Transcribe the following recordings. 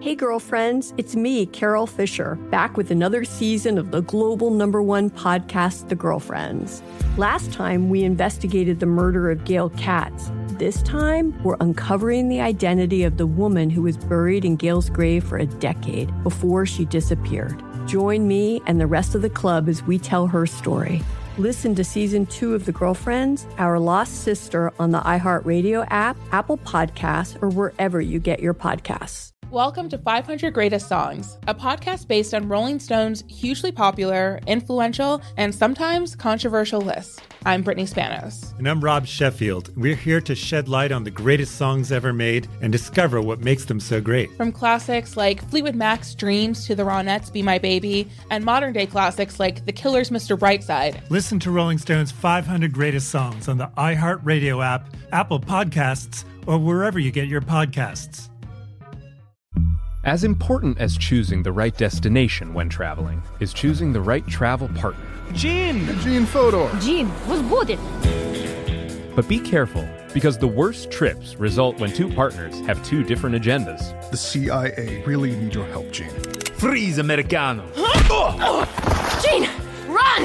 Hey girlfriends, it's me, Carol Fisher, back with another season of the global #1 podcast, The Girlfriends. Last time, we investigated the murder of Gail Katz. This time, we're uncovering the identity of the woman who was buried in Gail's grave for a decade before she disappeared. Join me and the rest of the club as we tell her story. Listen to Season 2 of The Girlfriends, Our Lost Sister on the iHeartRadio app, Apple Podcasts, or wherever you get your podcasts. Welcome to 500 Greatest Songs, a podcast based on Rolling Stone's hugely popular, influential, and sometimes controversial list. I'm Brittany Spanos. And I'm Rob Sheffield. We're here to shed light on the greatest songs ever made and discover what makes them so great. From classics like Fleetwood Mac's Dreams to the Ronettes' Be My Baby, and modern-day classics like The Killers' Mr. Brightside. Listen to Rolling Stone's 500 Greatest Songs on the iHeartRadio app, Apple Podcasts, or wherever you get your podcasts. As important as choosing the right destination when traveling is choosing the right travel partner. Gene Fodor. Gene, was good. But be careful, because the worst trips result when two partners have two different agendas. The CIA really need your help, Gene. Freeze, Americano. Gene, run!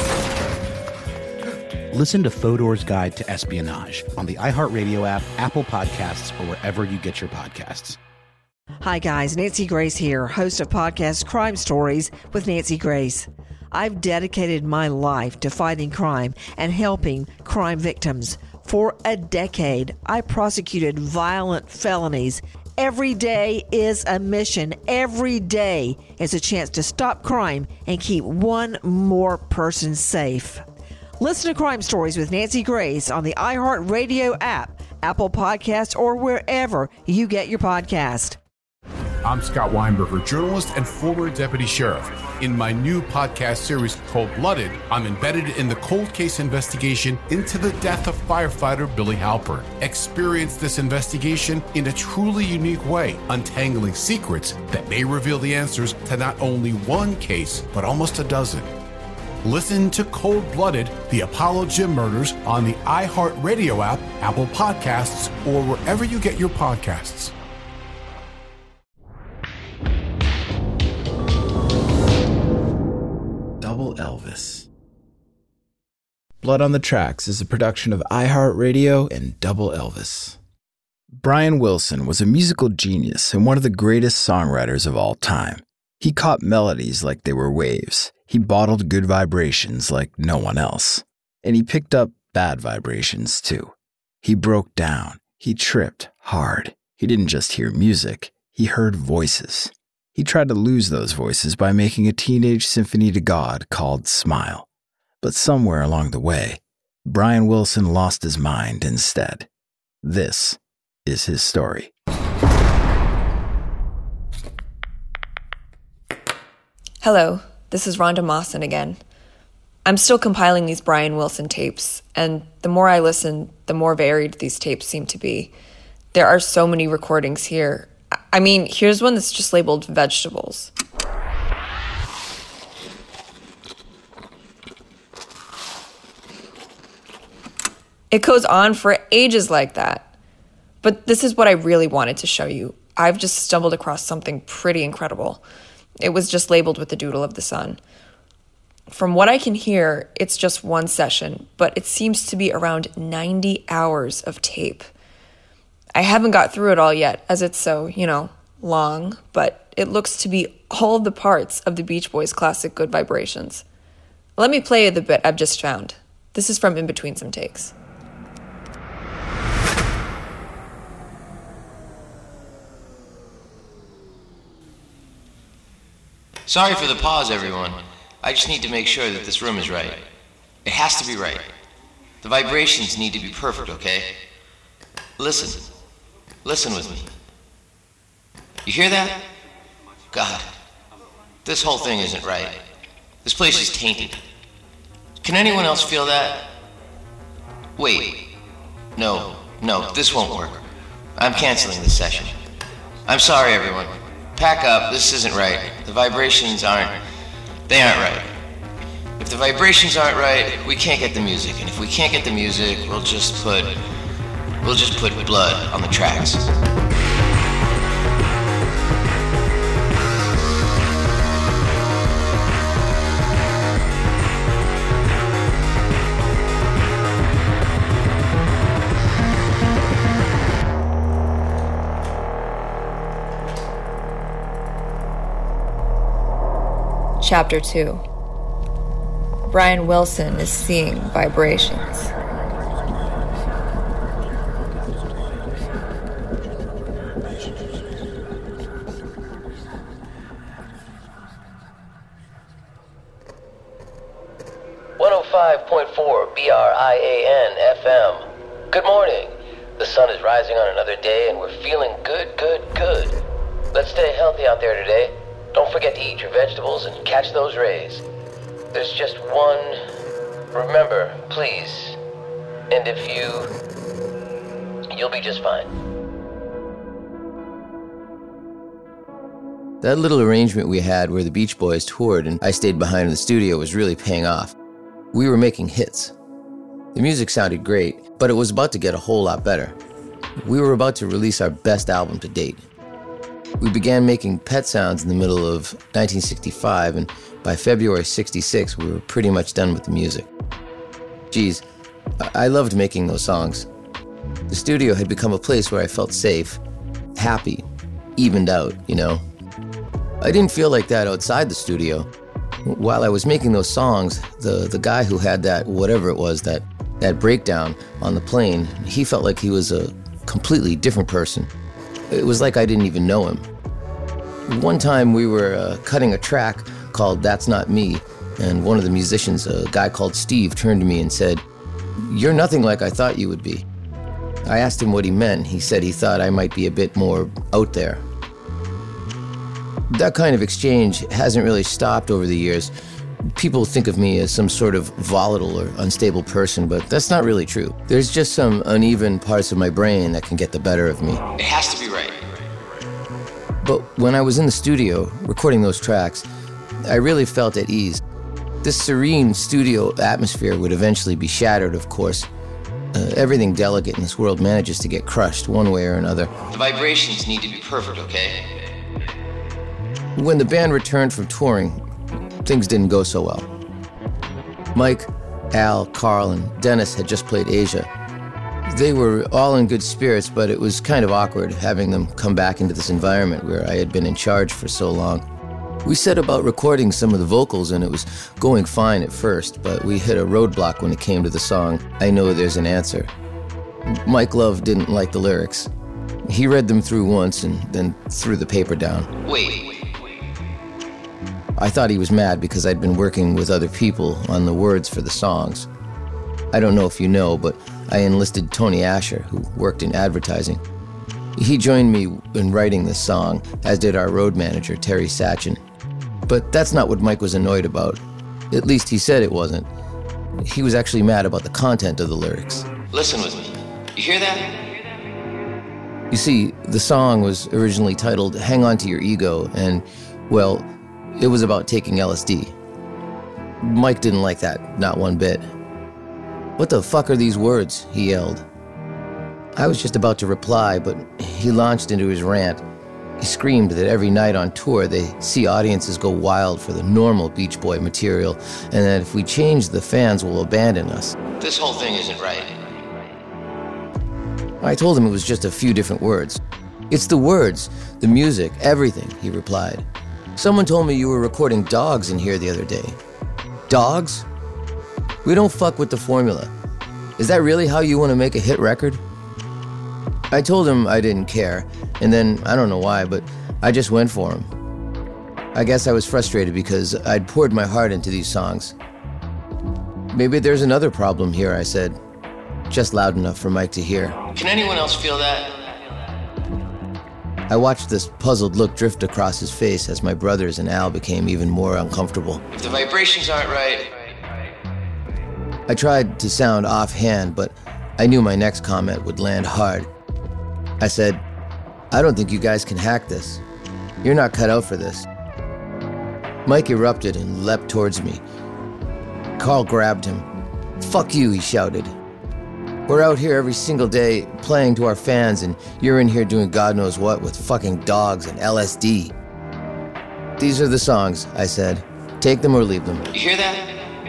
Listen to Fodor's Guide to Espionage on the iHeartRadio app, Apple Podcasts, or wherever you get your podcasts. Hi guys, Nancy Grace here, host of podcast Crime Stories with Nancy Grace. I've dedicated my life to fighting crime and helping crime victims. For a decade, I prosecuted violent felonies. Every day is a mission. Every day is a chance to stop crime and keep one more person safe. Listen to Crime Stories with Nancy Grace on the iHeartRadio app, Apple Podcasts, or wherever you get your podcast. I'm Scott Weinberger, journalist and former deputy sheriff. In my new podcast series, Cold-Blooded, I'm embedded in the cold case investigation into the death of firefighter Billy Halpern. Experience this investigation in a truly unique way, untangling secrets that may reveal the answers to not only one case, but almost a dozen. Listen to Cold-Blooded, The Apollo Gym Murders on the iHeartRadio app, Apple Podcasts, or wherever you get your podcasts. Double Elvis. Blood on the Tracks is a production of iHeartRadio and Double Elvis. Brian Wilson was a musical genius and one of the greatest songwriters of all time. He caught melodies like they were waves. He bottled good vibrations like no one else. And he picked up bad vibrations too. He broke down. He tripped hard. He didn't just hear music. He heard voices. He tried to lose those voices by making a teenage symphony to God called Smile. But somewhere along the way, Brian Wilson lost his mind instead. This is his story. Hello, this is Rhonda Mawson again. I'm still compiling these Brian Wilson tapes, and the more I listen, the more varied these tapes seem to be. There are so many recordings here. I mean, here's one that's just labeled vegetables. It goes on for ages like that. But this is what I really wanted to show you. I've just stumbled across something pretty incredible. It was just labeled with the doodle of the sun. From what I can hear, it's just one session, but it seems to be around 90 hours of tape. I haven't got through it all yet, as it's so, long, but it looks to be all the parts of the Beach Boys' classic Good Vibrations. Let me play you the bit I've just found. This is from In Between Some Takes. Sorry for the pause, everyone. I just need to make sure that this room is right. It has to be right. The vibrations need to be perfect, okay? Listen. Listen with me. You hear that? God, this whole thing isn't right. This place is tainted. Can anyone else feel that? Wait. No, this won't work. I'm canceling this session. I'm sorry, everyone. Pack up, this isn't right. The vibrations aren't right. If the vibrations aren't right, we can't get the music. And if we can't get the music, we'll just put blood on the tracks. Chapter 2. Brian Wilson is seeing vibrations. BRIAN FM. Good morning. The sun is rising on another day and we're feeling good. Let's stay healthy out there today. Don't forget to eat your vegetables and catch those rays. There's just one. Remember, please. And if you'll be just fine. That little arrangement we had where the Beach Boys toured and I stayed behind in the studio was really paying off. We were making hits. The music sounded great, but it was about to get a whole lot better. We were about to release our best album to date. We began making Pet Sounds in the middle of 1965, and by February 66, we were pretty much done with the music. Geez, I loved making those songs. The studio had become a place where I felt safe, happy, evened out, you know. I didn't feel like that outside the studio. While I was making those songs, the guy who had that, whatever it was, that breakdown on the plane, he felt like he was a completely different person. It was like I didn't even know him. One time we were cutting a track called That's Not Me, and one of the musicians, a guy called Steve, turned to me and said, "You're nothing like I thought you would be." I asked him what he meant. He said he thought I might be a bit more out there. That kind of exchange hasn't really stopped over the years. People think of me as some sort of volatile or unstable person, but that's not really true. There's just some uneven parts of my brain that can get the better of me. It has to be right. But when I was in the studio recording those tracks, I really felt at ease. This serene studio atmosphere would eventually be shattered, of course. Everything delicate in this world manages to get crushed one way or another. The vibrations need to be perfect, okay? When the band returned from touring, things didn't go so well. Mike, Al, Carl, and Dennis had just played Asia. They were all in good spirits, but it was kind of awkward having them come back into this environment where I had been in charge for so long. We set about recording some of the vocals, and it was going fine at first, but we hit a roadblock when it came to the song, I Know There's an Answer. Mike Love didn't like the lyrics. He read them through once and then threw the paper down. Wait. I thought he was mad because I'd been working with other people on the words for the songs. I don't know if you know, but I enlisted Tony Asher, who worked in advertising. He joined me in writing this song, as did our road manager, Terry Satchin. But that's not what Mike was annoyed about. At least he said it wasn't. He was actually mad about the content of the lyrics. Listen with me. You hear that? You see, the song was originally titled Hang On to Your Ego, and, well, it was about taking LSD. Mike didn't like that, not one bit. "What the fuck are these words?" he yelled. I was just about to reply, but he launched into his rant. He screamed that every night on tour they see audiences go wild for the normal Beach Boy material, and that if we change, the fans will abandon us. This whole thing isn't right. I told him it was just a few different words. "It's the words, the music, everything," he replied. "Someone told me you were recording Dogs in here the other day." Dogs? We don't fuck with the formula. Is that really how you want to make a hit record? I told him I didn't care, and then, I don't know why, but I just went for him. I guess I was frustrated because I'd poured my heart into these songs. "Maybe there's another problem here," I said, just loud enough for Mike to hear. Can anyone else feel that? I watched this puzzled look drift across his face as my brothers and Al became even more uncomfortable. If the vibrations aren't right... I tried to sound offhand, but I knew my next comment would land hard. I said, "I don't think you guys can hack this. You're not cut out for this." Mike erupted and leapt towards me. Carl grabbed him. "Fuck you," he shouted. "We're out here every single day playing to our fans, and you're in here doing God knows what with fucking dogs and LSD." "These are the songs," I said. "Take them or leave them." You hear that?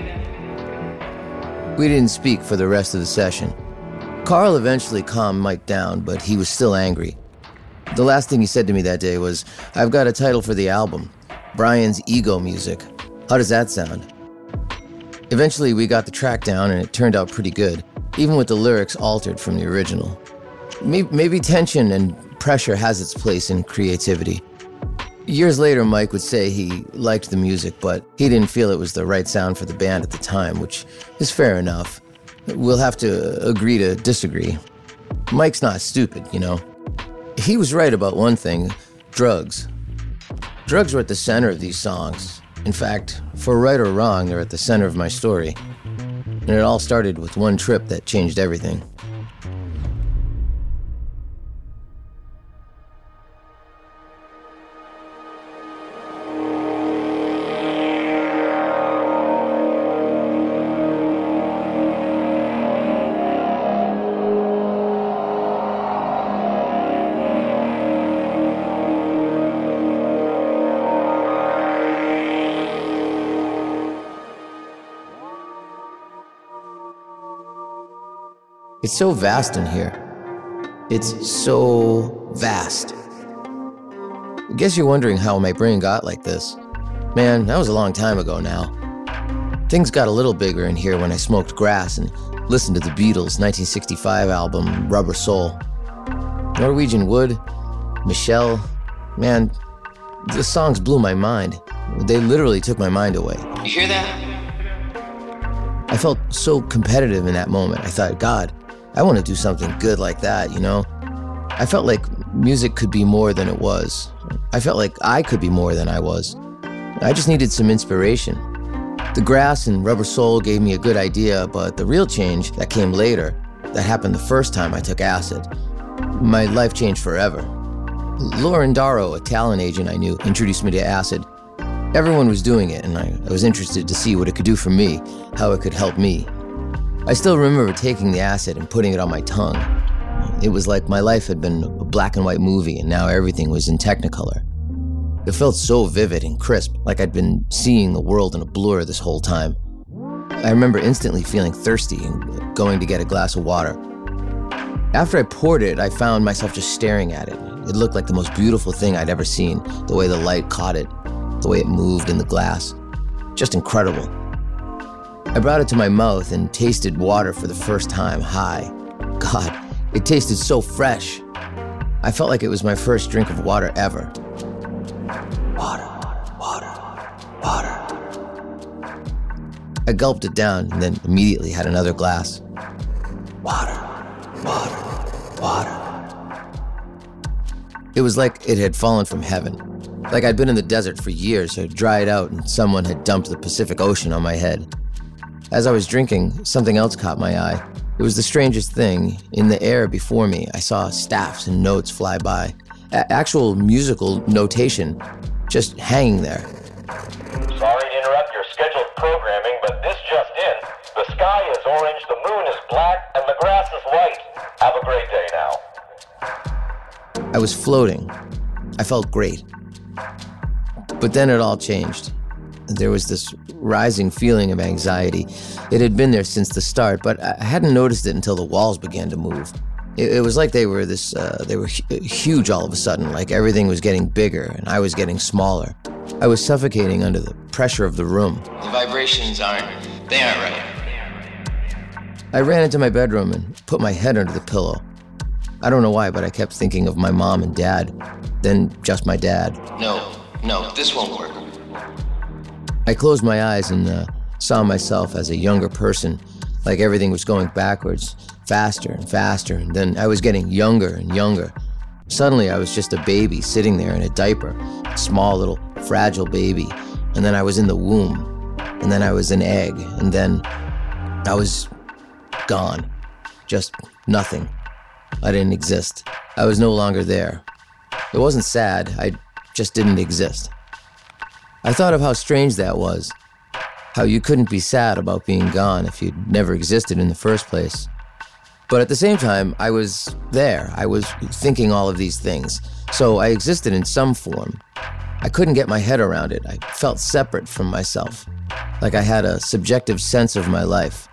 We didn't speak for the rest of the session. Carl eventually calmed Mike down, but he was still angry. The last thing he said to me that day was, "I've got a title for the album, Brian's Ego Music, How does that sound? Eventually, we got the track down and it turned out pretty good, even with the lyrics altered from the original. Maybe tension and pressure has its place in creativity. Years later, Mike would say he liked the music, but he didn't feel it was the right sound for the band at the time, which is fair enough. We'll have to agree to disagree. Mike's not stupid, you know. He was right about one thing: drugs. Drugs were at the center of these songs. In fact, for right or wrong, they're at the center of my story. And it all started with one trip that changed everything. It's so vast in here. It's so vast. I guess you're wondering how my brain got like this. Man, that was a long time ago now. Things got a little bigger in here when I smoked grass and listened to the Beatles' 1965 album, Rubber Soul. Norwegian Wood, Michelle, man, the songs blew my mind. They literally took my mind away. You hear that? I felt so competitive in that moment. I thought, God, I want to do something good like that, you know? I felt like music could be more than it was. I felt like I could be more than I was. I just needed some inspiration. The grass and Rubber Soul gave me a good idea, but the real change that came later, that happened the first time I took acid, my life changed forever. Lauren Darrow, a talent agent I knew, introduced me to acid. Everyone was doing it, and I was interested to see what it could do for me, how it could help me. I still remember taking the acid and putting it on my tongue. It was like my life had been a black and white movie and now everything was in Technicolor. It felt so vivid and crisp, like I'd been seeing the world in a blur this whole time. I remember instantly feeling thirsty and going to get a glass of water. After I poured it, I found myself just staring at it. It looked like the most beautiful thing I'd ever seen, the way the light caught it, the way it moved in the glass. Just incredible. I brought it to my mouth and tasted water for the first time, high. God, it tasted so fresh. I felt like it was my first drink of water ever. Water, water, water. I gulped it down and then immediately had another glass. Water, water, water. It was like it had fallen from heaven. Like I'd been in the desert for years, had dried out, and someone had dumped the Pacific Ocean on my head. As I was drinking, something else caught my eye. It was the strangest thing. In the air before me, I saw staffs and notes fly by. Actual musical notation, just hanging there. Sorry to interrupt your scheduled programming, but this just in. The sky is orange, the moon is black, and the grass is white. Have a great day now. I was floating. I felt great. But then it all changed. There was this rising feeling of anxiety. It had been there since the start, but I hadn't noticed it until the walls began to move. It was like they were huge all of a sudden, like everything was getting bigger and I was getting smaller. I was suffocating under the pressure of the room. The vibrations aren't right. I ran into my bedroom and put my head under the pillow. I don't know why, but I kept thinking of my mom and dad, then just my dad. No, this won't work. I closed my eyes and saw myself as a younger person, like everything was going backwards, faster and faster, and then I was getting younger and younger. Suddenly I was just a baby sitting there in a diaper, a small little fragile baby, and then I was in the womb, and then I was an egg, and then I was gone. Just nothing. I didn't exist. I was no longer there. It wasn't sad, I just didn't exist. I thought of how strange that was, how you couldn't be sad about being gone if you'd never existed in the first place. But at the same time, I was there. I was thinking all of these things, so I existed in some form. I couldn't get my head around it. I felt separate from myself, like I had a subjective sense of my life.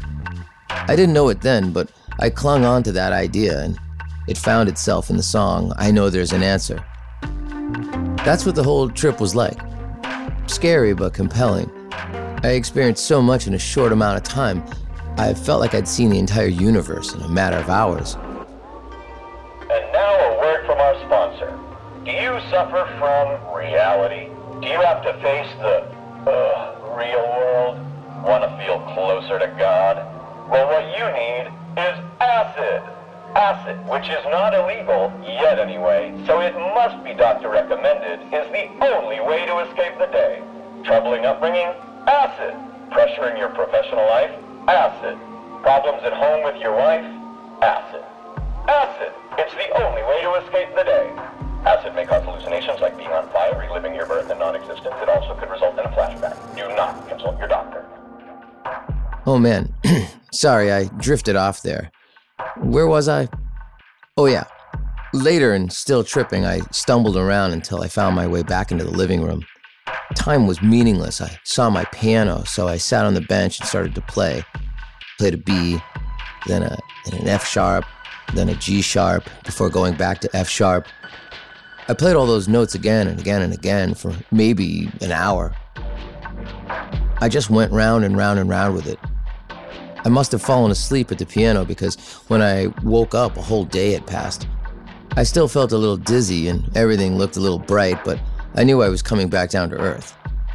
I didn't know it then, but I clung on to that idea, and it found itself in the song, I Know There's an Answer. That's what the whole trip was like. scary but compelling. I experienced so much in a short amount of time. I felt like I'd seen the entire universe in a matter of hours. And now a word from our sponsor. Do you suffer from reality? Do you have to face the real world? Want to feel closer to God? Well, what you need is acid. Acid, which is not illegal, yet anyway, so it must be doctor recommended, is the only way to escape the day. Troubling upbringing? Acid. Pressure in your professional life? Acid. Problems at home with your wife? Acid. Acid. It's the only way to escape the day. Acid may cause hallucinations like being on fire, reliving your birth and non-existence. It also could result in a flashback. Do not consult your doctor. Oh man, sorry, I drifted off there. Where was I? Oh yeah. Later, and still tripping, I stumbled around until I found my way back into the living room. Time was meaningless. I saw my piano, so I sat on the bench and started to play. Played a B, then an F sharp, then a G sharp, before going back to F sharp. I played all those notes again and again and again for maybe an hour. I just went round and round and round with it. I must have fallen asleep at the piano because when I woke up, a whole day had passed. I still felt a little dizzy and everything looked a little bright, but I knew I was coming back down to earth.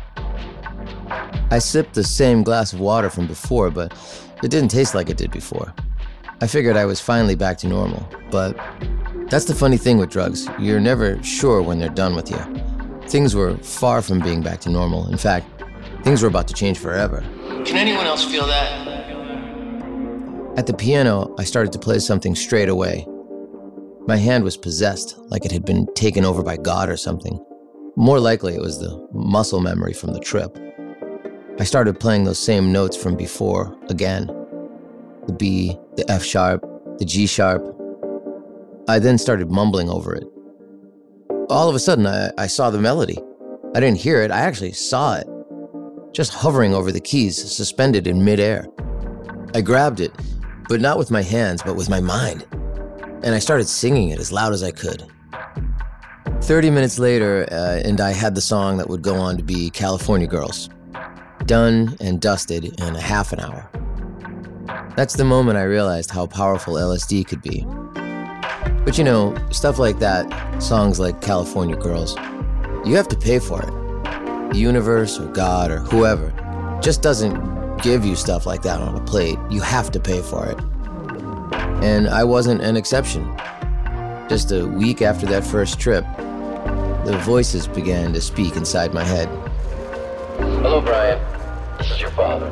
I sipped the same glass of water from before, but it didn't taste like it did before. I figured I was finally back to normal, but that's the funny thing with drugs. You're never sure when they're done with you. Things were far from being back to normal. In fact, things were about to change forever. Can anyone else feel that? At the piano, I started to play something straight away. My hand was possessed, like it had been taken over by God or something. More likely, it was the muscle memory from the trip. I started playing those same notes from before, again. The B, the F sharp, the G sharp. I then started mumbling over it. All of a sudden, I saw the melody. I didn't hear it, I actually saw it. Just hovering over the keys, suspended in midair. I grabbed it, but not with my hands, but with my mind. And I started singing it as loud as I could. 30 minutes later, and I had the song that would go on to be California Girls. Done and dusted in a half an hour. That's the moment I realized how powerful LSD could be. But you know, stuff like that, songs like California Girls, you have to pay for it. The universe or God or whoever just doesn't give you stuff like that on a plate. You have to pay for it. And I wasn't an exception. Just a week after that first trip, the voices began to speak inside my head. Hello, Brian. This is your father.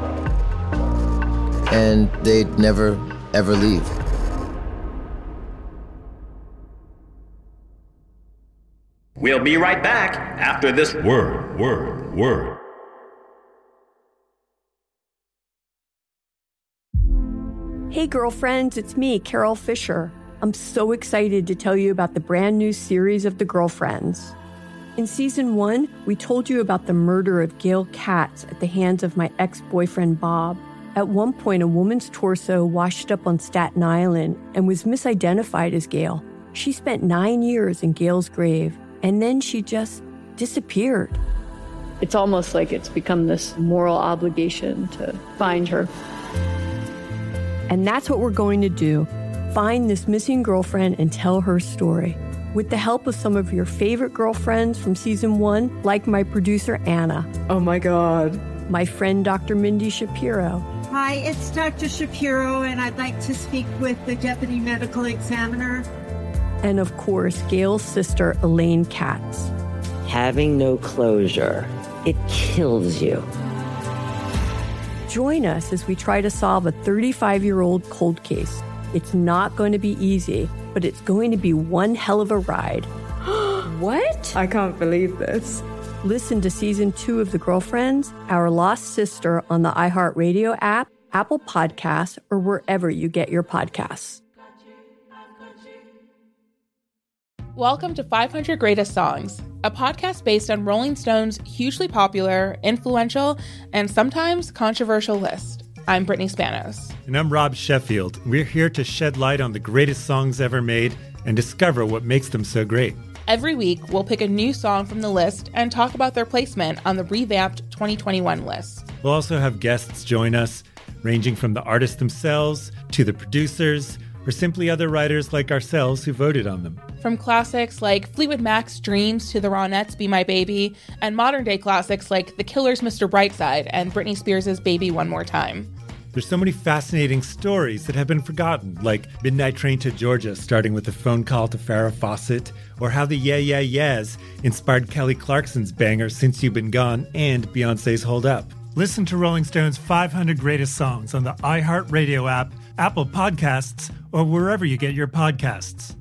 And they'd never, ever leave. We'll be right back after this word. Hey girlfriends, it's me, Carol Fisher. I'm so excited to tell you about the brand new series of The Girlfriends. In season 1, we told you about the murder of Gail Katz at the hands of my ex-boyfriend Bob. At one point, a woman's torso washed up on Staten Island and was misidentified as Gail. She spent 9 years in Gail's grave, and then she just disappeared. It's almost like it's become this moral obligation to find her. And that's what we're going to do. Find this missing girlfriend and tell her story. With the help of some of your favorite girlfriends from season 1, like my producer, Anna. Oh my God. My friend, Dr. Mindy Shapiro. Hi, it's Dr. Shapiro, and I'd like to speak with the deputy medical examiner. And of course, Gail's sister, Elaine Katz. Having no closure, it kills you. Join us as we try to solve a 35-year-old cold case. It's not going to be easy, but it's going to be one hell of a ride. What? I can't believe this. Listen to season 2 of The Girlfriends, Our Lost Sister on the iHeartRadio app, Apple Podcasts, or wherever you get your podcasts. Welcome to 500 Greatest Songs, a podcast based on Rolling Stone's hugely popular, influential, and sometimes controversial list. I'm Brittany Spanos. And I'm Rob Sheffield. We're here to shed light on the greatest songs ever made and discover what makes them so great. Every week, we'll pick a new song from the list and talk about their placement on the revamped 2021 list. We'll also have guests join us, ranging from the artists themselves to the producers, or simply other writers like ourselves who voted on them. From classics like Fleetwood Mac's Dreams to the Ronettes' Be My Baby, and modern-day classics like The Killer's Mr. Brightside and Britney Spears' Baby One More Time. There's so many fascinating stories that have been forgotten, like Midnight Train to Georgia starting with a phone call to Farrah Fawcett, or how the Yeah Yeah Yeahs inspired Kelly Clarkson's banger Since You've Been Gone and Beyoncé's Hold Up. Listen to Rolling Stone's 500 Greatest Songs on the iHeartRadio app, Apple Podcasts, or wherever you get your podcasts.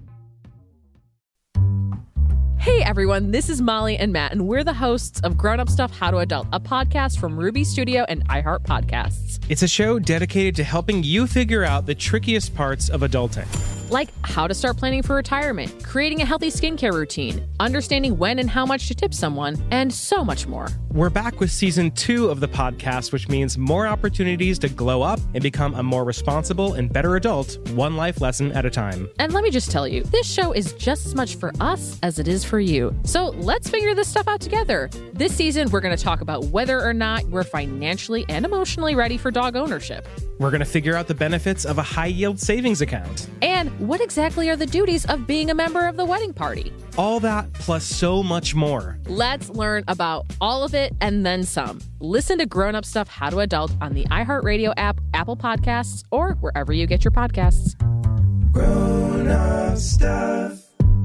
Hey everyone, this is Molly and Matt, and we're the hosts of Grown Up Stuff How to Adult, a podcast from Ruby Studio and iHeart Podcasts. It's a show dedicated to helping you figure out the trickiest parts of adulting. Like how to start planning for retirement, creating a healthy skincare routine, understanding when and how much to tip someone, and so much more. We're back with season 2 of the podcast, which means more opportunities to glow up and become a more responsible and better adult, one life lesson at a time. And let me just tell you, this show is just as much for us as it is for you. So let's figure this stuff out together. This season, we're going to talk about whether or not we're financially and emotionally ready for dog ownership. We're going to figure out the benefits of a high-yield savings account. And what exactly are the duties of being a member of the wedding party? All that plus so much more. Let's learn about all of it and then some. Listen to Grown Up Stuff How to Adult on the iHeartRadio app, Apple Podcasts, or wherever you get your podcasts. Grown Up Stuff.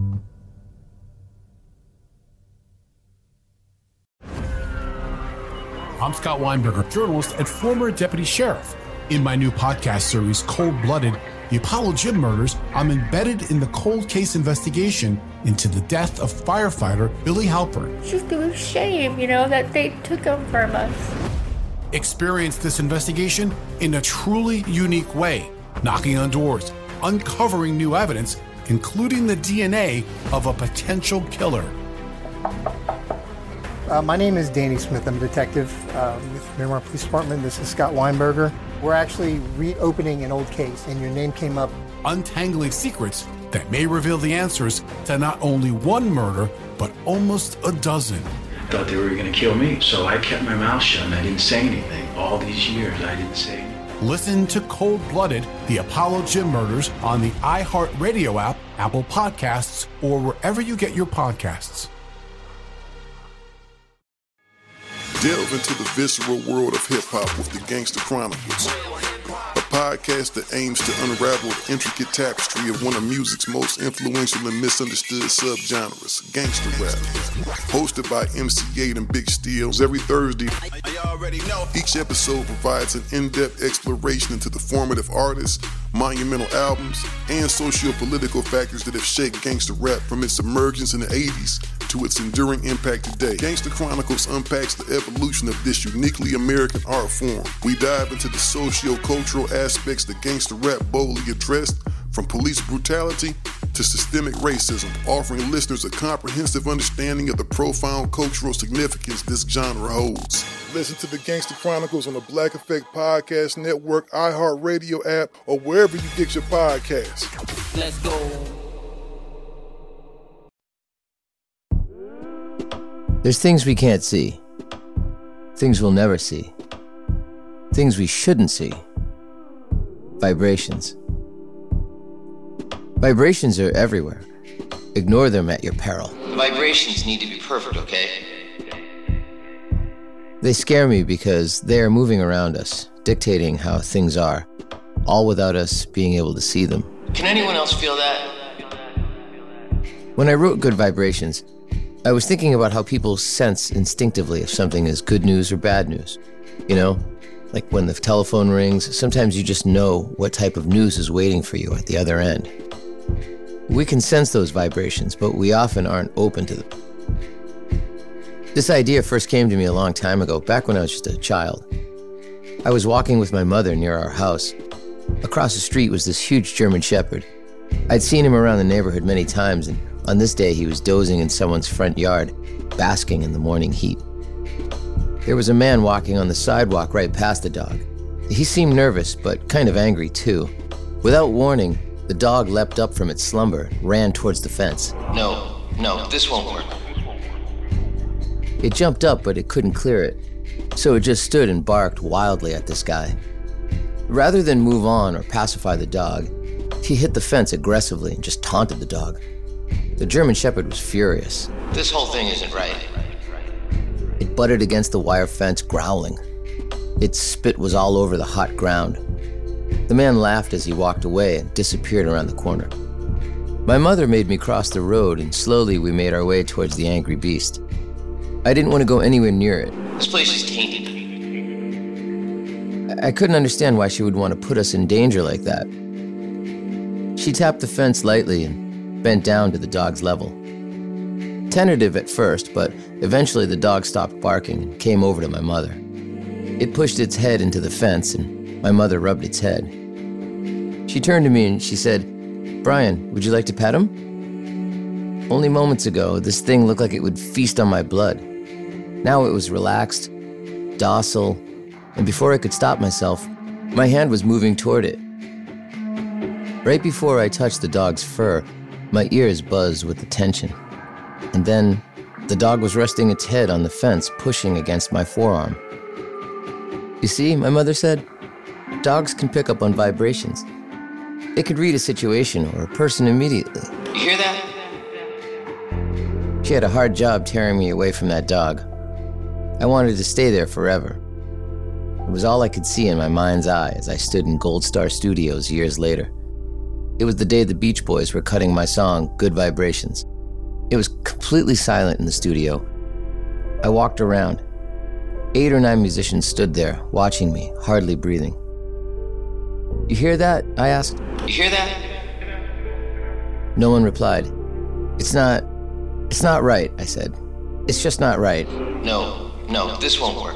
I'm Scott Weinberger, journalist and former deputy sheriff. In my new podcast series, Cold Blooded, The Apollo Gym Murders, I'm embedded in the cold case investigation into the death of firefighter Billy Halpern. It's just a shame, that they took him from us. Experience this investigation in a truly unique way, knocking on doors, uncovering new evidence, including the DNA of a potential killer. My name is Danny Smith. I'm a detective with Miramar Police Department. This is Scott Weinberger. We're actually reopening an old case, and your name came up. Untangling secrets that may reveal the answers to not only one murder, but almost a dozen. I thought they were going to kill me, so I kept my mouth shut and I didn't say anything. All these years, I didn't say anything. Listen to Cold Blooded, The Apollo Gym Murders on the iHeartRadio app, Apple Podcasts, or wherever you get your podcasts. Delve into the visceral world of hip-hop with the Gangster Chronicles, a podcast that aims to unravel the intricate tapestry of one of music's most influential and misunderstood subgenres, gangster rap. Hosted by MC8 and Big Steels every Thursday, each episode provides an in-depth exploration into the formative artists, monumental albums, and socio-political factors that have shaped gangster rap from its emergence in the 80s to its enduring impact today. Gangster Chronicles unpacks the evolution of this uniquely American art form. We dive into the socio-cultural aspects that gangster rap boldly addressed, from police brutality to systemic racism, offering listeners a comprehensive understanding of the profound cultural significance this genre holds. Listen to the Gangster Chronicles on the Black Effect Podcast Network, iHeartRadio app, or wherever you get your podcasts. Let's go. There's things we can't see. Things we'll never see. Things we shouldn't see. Vibrations. Vibrations are everywhere. Ignore them at your peril. The vibrations need to be perfect, okay? They scare me because they are moving around us, dictating how things are, all without us being able to see them. Can anyone else feel that? When I wrote Good Vibrations, I was thinking about how people sense instinctively if something is good news or bad news. Like when the telephone rings, sometimes you just know what type of news is waiting for you at the other end. We can sense those vibrations, but we often aren't open to them. This idea first came to me a long time ago, back when I was just a child. I was walking with my mother near our house. Across the street was this huge German Shepherd. I'd seen him around the neighborhood many times, and on this day he was dozing in someone's front yard, basking in the morning heat. There was a man walking on the sidewalk right past the dog. He seemed nervous, but kind of angry too. Without warning, the dog leapt up from its slumber and ran towards the fence. No, No, this won't work. It jumped up, but it couldn't clear it, so it just stood and barked wildly at this guy. Rather than move on or pacify the dog, he hit the fence aggressively and just taunted the dog. The German Shepherd was furious. This whole thing isn't right. It butted against the wire fence, growling. Its spit was all over the hot ground. The man laughed as he walked away and disappeared around the corner. My mother made me cross the road, and slowly we made our way towards the angry beast. I didn't want to go anywhere near it. This place is tainted. I couldn't understand why she would want to put us in danger like that. She tapped the fence lightly and bent down to the dog's level. Tentative at first, but eventually the dog stopped barking and came over to my mother. It pushed its head into the fence, and my mother rubbed its head. She turned to me and she said, "Brian, would you like to pet him?" Only moments ago, this thing looked like it would feast on my blood. Now it was relaxed, docile, and before I could stop myself, my hand was moving toward it. Right before I touched the dog's fur, my ears buzzed with the tension. And then, the dog was resting its head on the fence, pushing against my forearm. "You see," my mother said, "dogs can pick up on vibrations. They could read a situation or a person immediately." You hear that? She had a hard job tearing me away from that dog. I wanted to stay there forever. It was all I could see in my mind's eye as I stood in Gold Star Studios years later. It was the day the Beach Boys were cutting my song, Good Vibrations. It was completely silent in the studio. I walked around. 8 or 9 musicians stood there, watching me, hardly breathing. "You hear that?" I asked. You hear that? No one replied. It's not right," I said. "It's just not right." No, this won't work.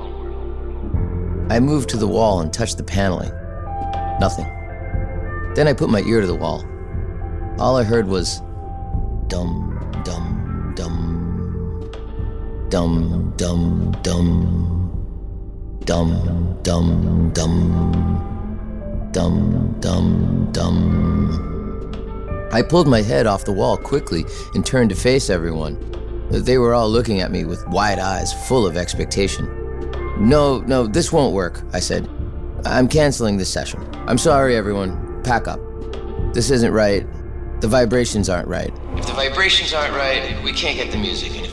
I moved to the wall and touched the paneling. Nothing. Then I put my ear to the wall. All I heard was dum, dum, dum, dum, dum, dum, dum, dum, dum, dum, dum, dum. I pulled my head off the wall quickly and turned to face everyone. They were all looking at me with wide eyes, full of expectation. No, this won't work," I said. "I'm canceling this session. I'm sorry, everyone. Pack up. This isn't right. The vibrations aren't right." If the vibrations aren't right, we can't get the music in.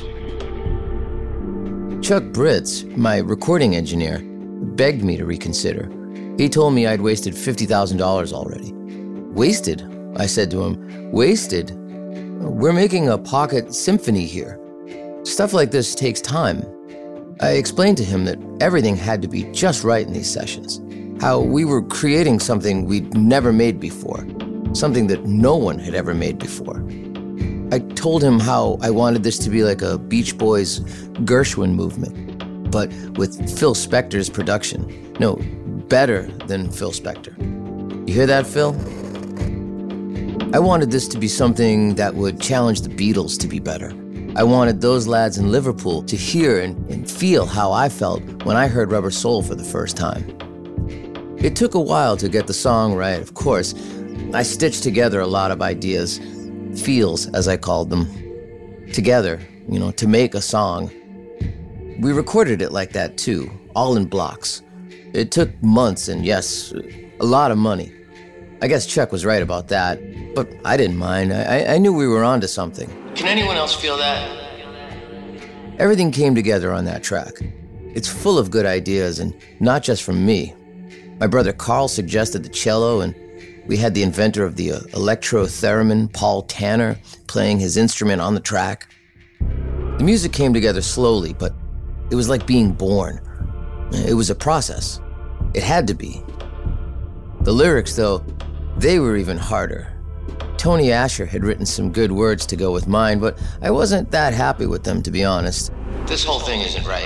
Chuck Britz, my recording engineer, begged me to reconsider. He told me I'd wasted $50,000 already. "Wasted?" I said to him. "Wasted? We're making a pocket symphony here. Stuff like this takes time." I explained to him that everything had to be just right in these sessions, how we were creating something we'd never made before, something that no one had ever made before. I told him how I wanted this to be like a Beach Boys Gershwin movement, but with Phil Spector's production. No, better than Phil Spector. You hear that, Phil? I wanted this to be something that would challenge the Beatles to be better. I wanted those lads in Liverpool to hear and feel how I felt when I heard Rubber Soul for the first time. It took a while to get the song right, of course. I stitched together a lot of ideas, feels as I called them, together, to make a song. We recorded it like that too, all in blocks. It took months and yes, a lot of money. I guess Chuck was right about that, but I didn't mind. I knew we were onto something. Can anyone else feel that? Everything came together on that track. It's full of good ideas, and not just from me. My brother Carl suggested the cello, and we had the inventor of the electro-theremin, Paul Tanner, playing his instrument on the track. The music came together slowly, but it was like being born. It was a process. It had to be. The lyrics, though, they were even harder. Tony Asher had written some good words to go with mine, but I wasn't that happy with them, to be honest. This whole thing isn't right.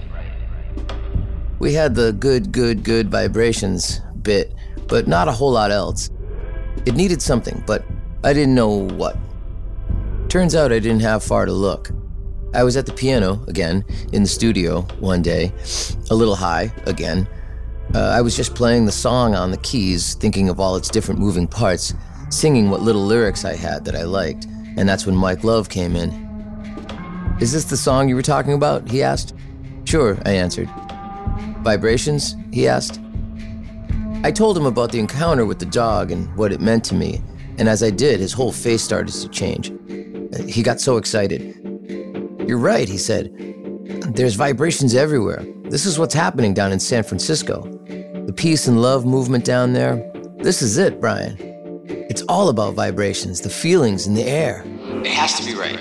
We had the good vibrations bit, but not a whole lot else. It needed something, but I didn't know what. Turns out I didn't have far to look. I was at the piano, again, in the studio one day, a little high, again. I was just playing the song on the keys, thinking of all its different moving parts, singing what little lyrics I had that I liked. And that's when Mike Love came in. "Is this the song you were talking about?" he asked. "Sure," I answered. "Vibrations?" he asked. I told him about the encounter with the dog and what it meant to me, and as I did, his whole face started to change. He got so excited. "You're right," he said. "There's vibrations everywhere. This is what's happening down in San Francisco. The peace and love movement down there. This is it, Brian. It's all about vibrations, the feelings in the air." It has to be right.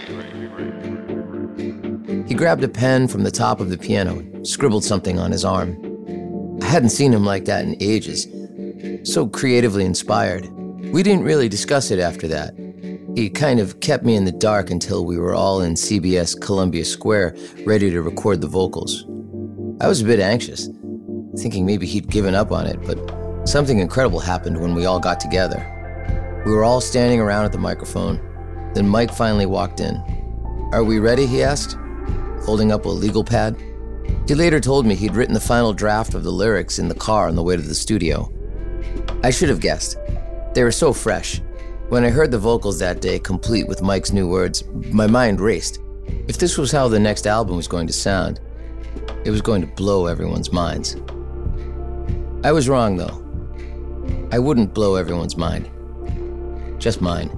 He grabbed a pen from the top of the piano and scribbled something on his arm. I hadn't seen him like that in ages. So creatively inspired. We didn't really discuss it after that. He kind of kept me in the dark until we were all in CBS Columbia Square, ready to record the vocals. I was a bit anxious, thinking maybe he'd given up on it, but something incredible happened when we all got together. We were all standing around at the microphone. Then Mike finally walked in. "Are we ready?" he asked, holding up a legal pad. He later told me he'd written the final draft of the lyrics in the car on the way to the studio. I should have guessed. They were so fresh. When I heard the vocals that day, complete with Mike's new words, my mind raced. If this was how the next album was going to sound, it was going to blow everyone's minds. I was wrong, though. I wouldn't blow everyone's mind. Just mine.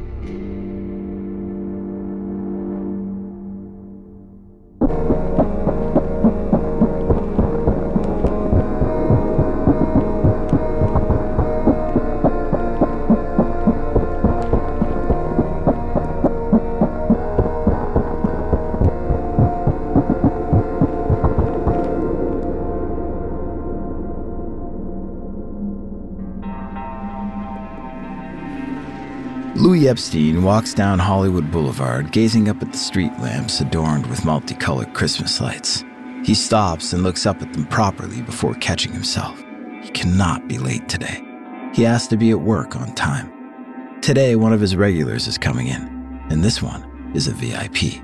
Louis Epstein walks down Hollywood Boulevard, gazing up at the street lamps adorned with multicolored Christmas lights. He stops and looks up at them properly before catching himself. He cannot be late today. He has to be at work on time. Today, one of his regulars is coming in, and this one is a VIP.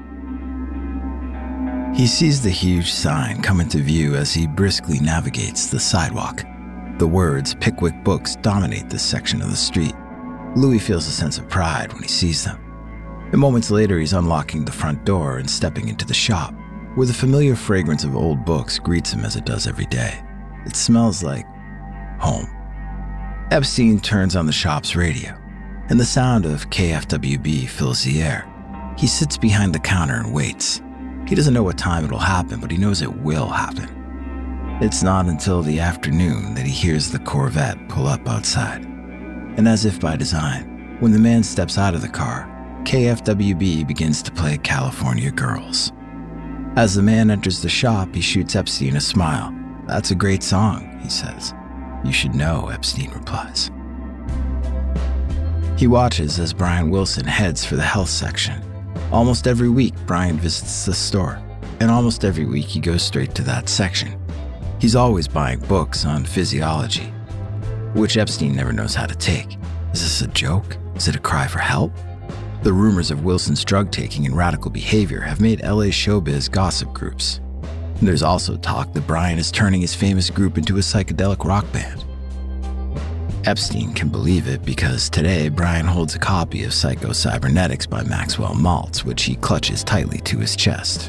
He sees the huge sign come into view as he briskly navigates the sidewalk. The words Pickwick Books dominate this section of the street. Louis feels a sense of pride when he sees them. And moments later, he's unlocking the front door and stepping into the shop, where the familiar fragrance of old books greets him as it does every day. It smells like home. Epstein turns on the shop's radio, and the sound of KFWB fills the air. He sits behind the counter and waits. He doesn't know what time it'll happen, but he knows it will happen. It's not until the afternoon that he hears the Corvette pull up outside. And as if by design, when the man steps out of the car, KFWB begins to play California Girls. As the man enters the shop, he shoots Epstein a smile. "That's a great song," he says. "You should know," Epstein replies. He watches as Brian Wilson heads for the health section. Almost every week, Brian visits the store, and almost every week he goes straight to that section. He's always buying books on physiology, which Epstein never knows how to take. Is this a joke? Is it a cry for help? The rumors of Wilson's drug taking and radical behavior have made LA showbiz gossip groups. There's also talk that Brian is turning his famous group into a psychedelic rock band. Epstein can believe it because today Brian holds a copy of Psycho-Cybernetics by Maxwell Maltz, which he clutches tightly to his chest.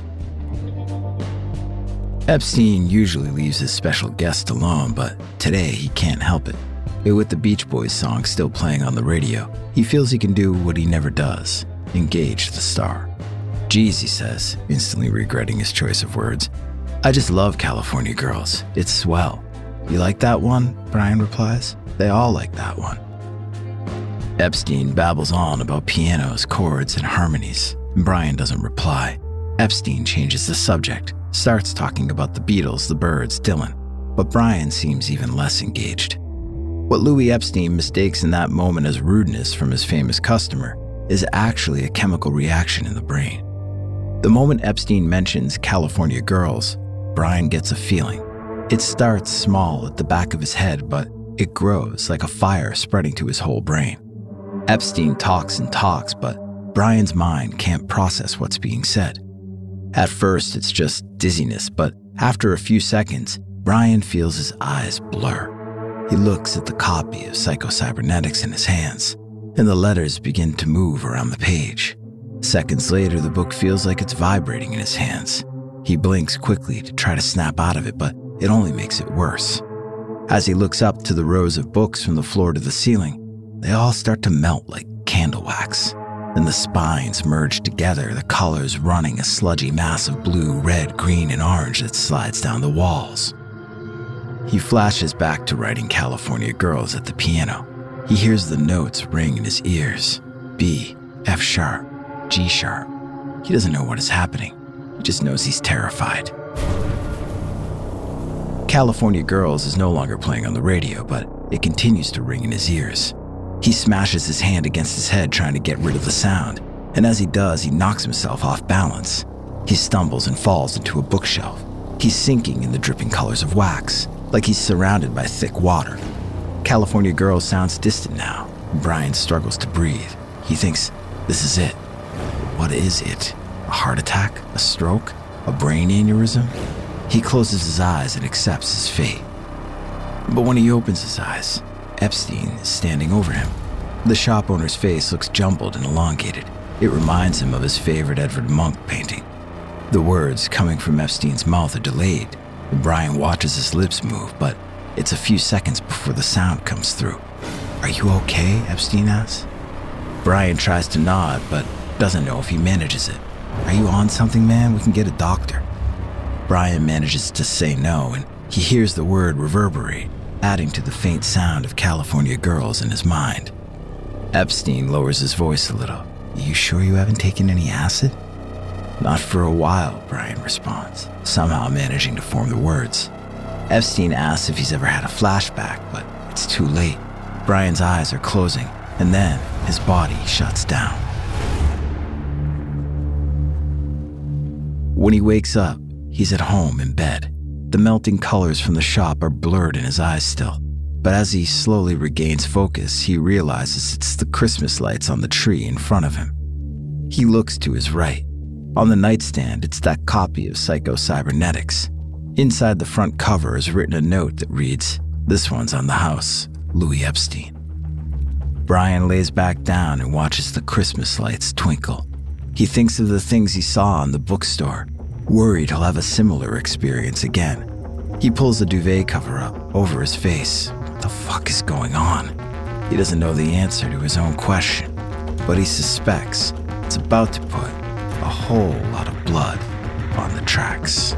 Epstein usually leaves his special guest alone, but today he can't help it. With the Beach Boys song still playing on the radio, he feels he can do what he never does, engage the star. "Geez," he says, instantly regretting his choice of words. "I just love California Girls. It's swell." "You like that one?" Brian replies. "They all like that one." Epstein babbles on about pianos, chords, and harmonies, and Brian doesn't reply. Epstein changes the subject, starts talking about the Beatles, the Byrds, Dylan, but Brian seems even less engaged. What Louis Epstein mistakes in that moment as rudeness from his famous customer is actually a chemical reaction in the brain. The moment Epstein mentions California Girls, Brian gets a feeling. It starts small at the back of his head, but it grows like a fire spreading to his whole brain. Epstein talks and talks, but Brian's mind can't process what's being said. At first, it's just dizziness, but after a few seconds, Brian feels his eyes blur. He looks at the copy of Psycho-Cybernetics in his hands. and the letters begin to move around the page. Seconds later, the book feels like it's vibrating in his hands. He blinks quickly to try to snap out of it, but it only makes it worse. As he looks up to the rows of books from the floor to the ceiling, they all start to melt like candle wax. Then the spines merge together, the colors running a sludgy mass of blue, red, green, and orange that slides down the walls. He flashes back to writing California Girls at the piano. He hears the notes ring in his ears. B, F sharp, G sharp. He doesn't know what is happening. He just knows he's terrified. California Girls is no longer playing on the radio, but it continues to ring in his ears. He smashes his hand against his head trying to get rid of the sound, and as he does, he knocks himself off balance. He stumbles and falls into a bookshelf. He's sinking in the dripping colors of wax, like he's surrounded by thick water. California Girls sounds distant now. Brian struggles to breathe. He thinks, this is it. What is it? A heart attack? A stroke? A brain aneurysm? He closes his eyes and accepts his fate. But when he opens his eyes, Epstein is standing over him. The shop owner's face looks jumbled and elongated. It reminds him of his favorite Edvard Munch painting. The words coming from Epstein's mouth are delayed. Brian watches his lips move, but it's a few seconds before the sound comes through. Are you okay? Epstein asks. Brian tries to nod, but doesn't know if he manages it. Are you on something, man? We can get a doctor. Brian manages to say no, and he hears the word reverberate, adding to the faint sound of California Girls in his mind. Epstein lowers his voice a little. You sure you haven't taken any acid? Not for a while, Brian responds, somehow managing to form the words. Epstein asks if he's ever had a flashback, but it's too late. Brian's eyes are closing, and then his body shuts down. When he wakes up, he's at home in bed. The melting colors from the shop are blurred in his eyes still. But as he slowly regains focus, he realizes it's the Christmas lights on the tree in front of him. He looks to his right. On the nightstand, it's that copy of Psycho Cybernetics. Inside the front cover is written a note that reads, "This one's on the house, Louis Epstein." Brian lays back down and watches the Christmas lights twinkle. He thinks of the things he saw in the bookstore, worried he'll have a similar experience again. He pulls the duvet cover up over his face. What the fuck is going on? He doesn't know the answer to his own question, but he suspects it's about to put a whole lot of blood on the tracks.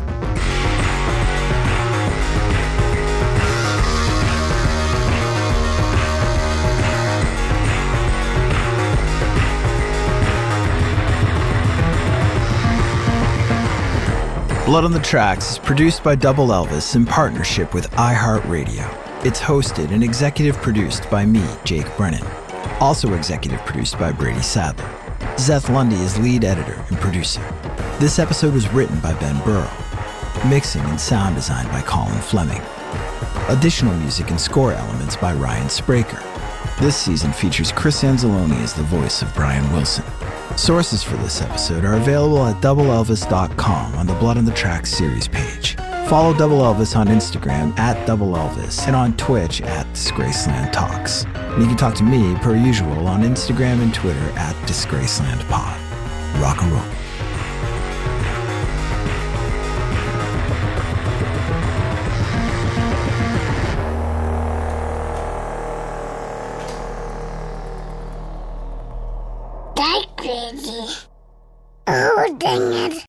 Blood on the Tracks is produced by Double Elvis in partnership with iHeartRadio. It's hosted and executive produced by me, Jake Brennan. Also executive produced by Brady Sadler. Zeth Lundy is lead editor and producer. This episode was written by Ben Burrow. Mixing and sound design by Colin Fleming. Additional music and score elements by Ryan Spraker. This season features Chris Anzalone as the voice of Brian Wilson. Sources for this episode are available at doubleelvis.com on the Blood on the Tracks series page. Follow Double Elvis on Instagram at Double Elvis and on Twitch at Disgraceland Talks. And you can talk to me, per usual, on Instagram and Twitter at DisgracelandPod. Rock and roll. Oh, dang it.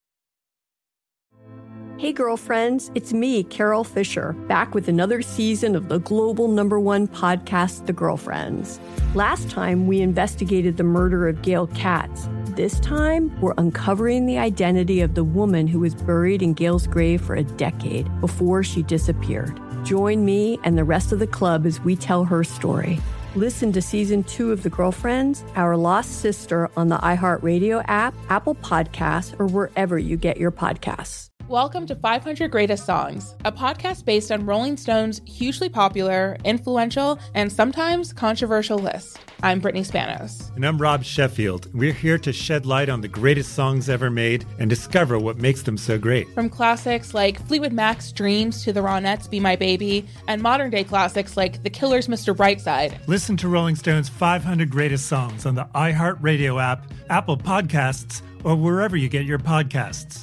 Hey, girlfriends, it's me, Carol Fisher, back with another season of the global #1 podcast, The Girlfriends. Last time, we investigated the murder of Gail Katz. This time, we're uncovering the identity of the woman who was buried in Gail's grave for a decade before she disappeared. Join me and the rest of the club as we tell her story. Listen to Season 2 of The Girlfriends, Our Lost Sister on the iHeartRadio app, Apple Podcasts, or wherever you get your podcasts. Welcome to 500 Greatest Songs, a podcast based on Rolling Stone's hugely popular, influential, and sometimes controversial list. I'm Brittany Spanos. And I'm Rob Sheffield. We're here to shed light on the greatest songs ever made and discover what makes them so great. From classics like Fleetwood Mac's Dreams to the Ronettes' Be My Baby, and modern-day classics like The Killer's Mr. Brightside. Listen to Rolling Stone's 500 Greatest Songs on the iHeartRadio app, Apple Podcasts, or wherever you get your podcasts.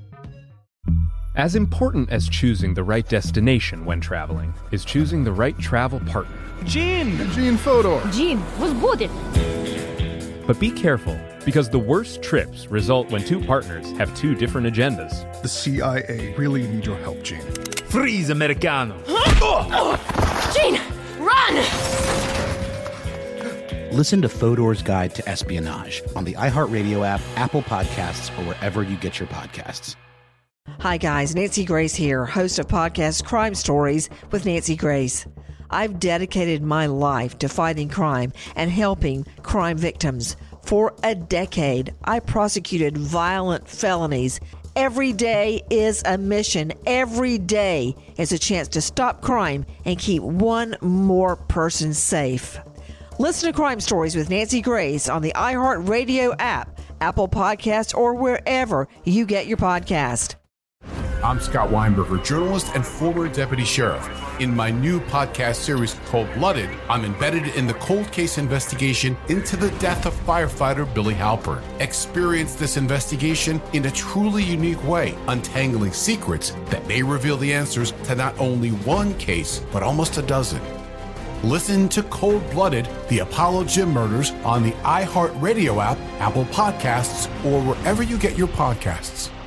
As important as choosing the right destination when traveling is choosing the right travel partner. Gene Fodor. Gene, was good. But be careful, because the worst trips result when two partners have two different agendas. The CIA really need your help, Gene. Freeze, Americano. Gene, run! Listen to Fodor's Guide to Espionage on the iHeartRadio app, Apple Podcasts, or wherever you get your podcasts. Hi guys, Nancy Grace here, host of podcast Crime Stories with Nancy Grace. I've dedicated my life to fighting crime and helping crime victims. For a decade, I prosecuted violent felonies. Every day is a mission. Every day is a chance to stop crime and keep one more person safe. Listen to Crime Stories with Nancy Grace on the iHeartRadio app, Apple Podcasts, or wherever you get your podcast. I'm Scott Weinberger, journalist and former deputy sheriff. In my new podcast series called Blooded, I'm embedded in the cold case investigation into the death of firefighter Billy Halpern. Experience this investigation in a truly unique way, untangling secrets that may reveal the answers to not only one case, but almost a dozen. Listen to Cold-Blooded, The Apollo Gym Murders on the iHeartRadio app, Apple Podcasts, or wherever you get your podcasts.